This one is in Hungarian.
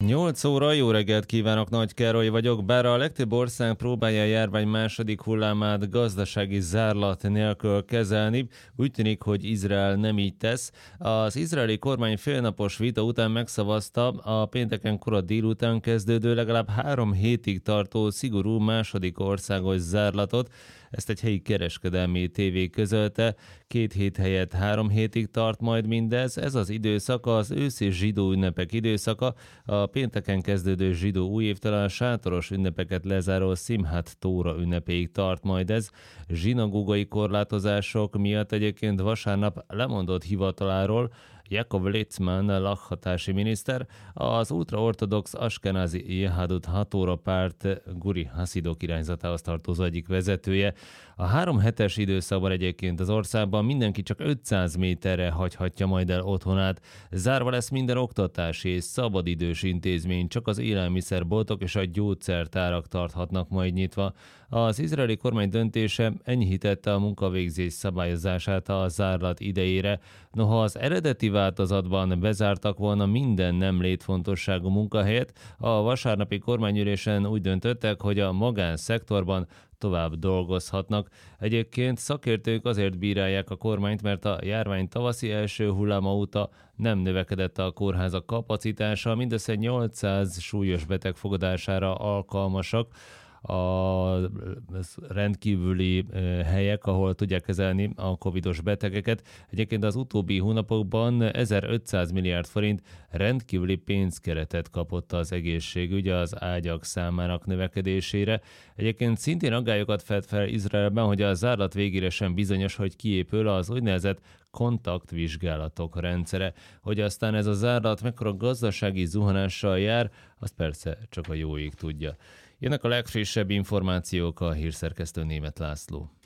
8 óra, jó reggelt kívánok, Nagy Károly vagyok. Bár a legtöbb ország próbálja a járvány második hullámát gazdasági zárlat nélkül kezelni, úgy tűnik, hogy Izrael nem így tesz. Az izraeli kormány félnapos vita után megszavazta a pénteken kora délután kezdődő legalább 3 hétig tartó szigorú második országos zárlatot. Ezt egy helyi kereskedelmi tévé közölte. 2 hét helyett 3 hétig tart majd mindez. Ez az időszak az őszi zsidó ünnepek időszaka. A pénteken kezdődő zsidó újévtelen sátoros ünnepeket lezáró Szimhat Tóra ünnepéig tart majd ez. Zsinagógai korlátozások miatt egyébként vasárnap lemondott hivataláról Jakov Litzman lakhatási miniszter, az ultraortodox Askenazi Jehadut Hatóra párt Guri Haszidok irányzatához tartozó egyik vezetője. A 3 hetes időszakban egyébként az országban mindenki csak 500 méterre hagyhatja majd el otthonát. Zárva lesz minden oktatási és szabadidős intézmény, csak az élelmiszerboltok és a gyógyszertárak tarthatnak majd nyitva. Az izraeli kormány döntése enyhítette a munkavégzés szabályozását a zárlat idejére. Noha az eredeti változatban bezártak volna minden nem létfontosságú munkahelyet, a vasárnapi kormányülésen úgy döntöttek, hogy a magánszektorban tovább dolgozhatnak. Egyébként szakértők azért bírálják a kormányt, mert a járvány tavaszi első hulláma óta nem növekedett a kórházak kapacitása, mindössze 800 súlyos beteg fogadására alkalmasak a rendkívüli helyek, ahol tudják kezelni a covidos betegeket. Egyébként az utóbbi hónapokban 1500 milliárd forint rendkívüli pénzkeretet kapott az egészségügy az ágyak számának növekedésére. Egyébként szintén aggályokat fed fel Izraelben, hogy a zárlat végére sem bizonyos, hogy kiépül az úgynevezett kontaktvizsgálatok rendszere. Hogy aztán ez a zárlat mekkora gazdasági zuhanással jár, azt persze csak a jó ég tudja. Jönnek a legfrissebb információk, a hírszerkesztő Németh László.